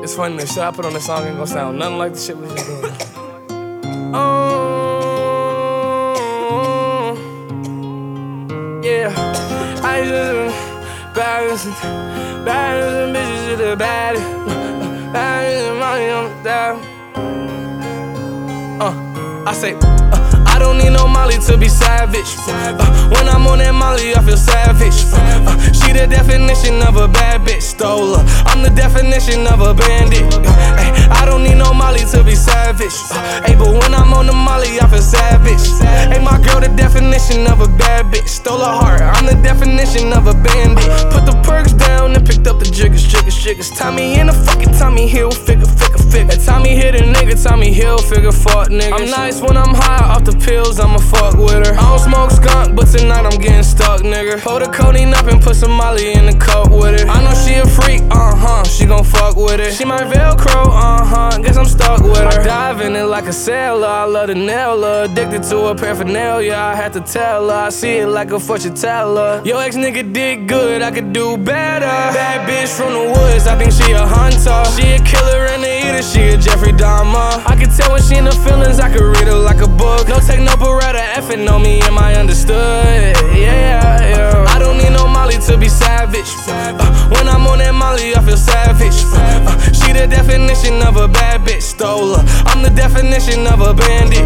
It's funny, the shit I put on this song ain't gonna sound nothing like the shit we just doing. Yeah, I just balancing bitches to the baddest. Balancing money on the dial. I say, I don't need no Molly to be savage. When I'm on that Molly, I feel savage. She the definition of a bad bitch, stole her. I'm the definition of a bandit. I don't need no Molly to be savage. But when I'm on the Molly, I feel savage. My girl, the definition of a bad bitch, stole her heart. I'm the definition of a bandit. Put the perks down and picked up the jiggers. Tommy in the fucking Tommy Hilfiger. Tommy hit a nigga, Tommy Hilfiger, fuck niggas. I'm nice when I'm high off the pills, I'ma fuck with her. I don't smoke skunk, but tonight I'm getting stuck, nigga. Pull the codeine up and put some Molly in the cup with it. I know she a freak, she gon' fuck with it. She my Velcro, guess I'm stuck with her. I dive in it like a sailor, I love to nail her. Addicted to her paraphernalia, I had to tell her. I see it like a fortune teller. Yo ex nigga did good, I could do better. Bad bitch from the woods, I think she a hunter. She a killer and a eater, she a Jeffrey Dahmer. I can tell when she in the feelings, I could read her like a book. No take no beretta, effing on me, am I understood? Yeah. I don't need no Molly to be savage. When I'm on that Molly, I feel savage. She the definition of a bad bitch, stole her. I'm the definition of a bandit.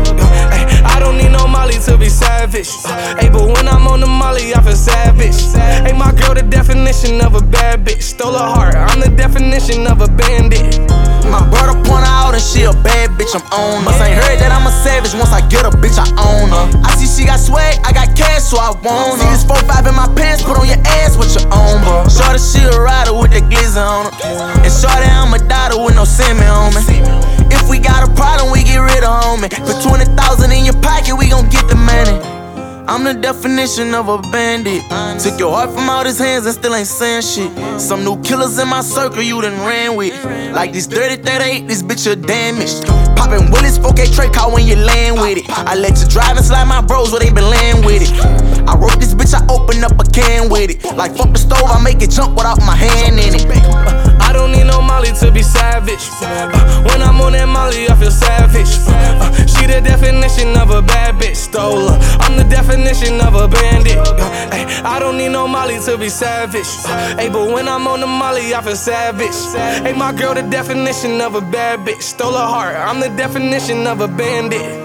I don't need no Molly to be savage. But when I'm on the Molly, I feel savage. My girl, the definition of a bad bitch, stole her heart. I'm the definition of a bandit. My brother point her out and she a bad bitch, I'm on her. Ain't heard that I'm a savage, once I get a bitch, I own her. I see she got swag, I got cash, so I want her. See this 4-5 in my pants, put on your ass with your own, bro. Shorty, she a rider with the glizzy on her. And shorty, I'm a daughter with no semen on me. If we got a problem, we get rid of homie. Put 20,000 in your pocket, we gon' get the money. I'm the definition of a bandit. Took your heart from out his hands and still ain't saying shit. Some new killers in my circle you done ran with. Like this 30-38, this bitch a damaged. Poppin' Willis, 4K Trey call when you land with it. I let you drive and slide my bros where they been laying with it. I wrote this bitch, I open up a can with it. Like fuck the stove, I make it jump without my hand in it. I don't need no Molly to be savage. When I'm on that Molly, I feel savage. She the definition of a bad bitch, stole her. I'm the definition of a bandit. I don't need no Molly to be savage. But when I'm on the Molly, I feel savage. My girl, the definition of a bad bitch, stole her heart. I'm the definition of a bandit.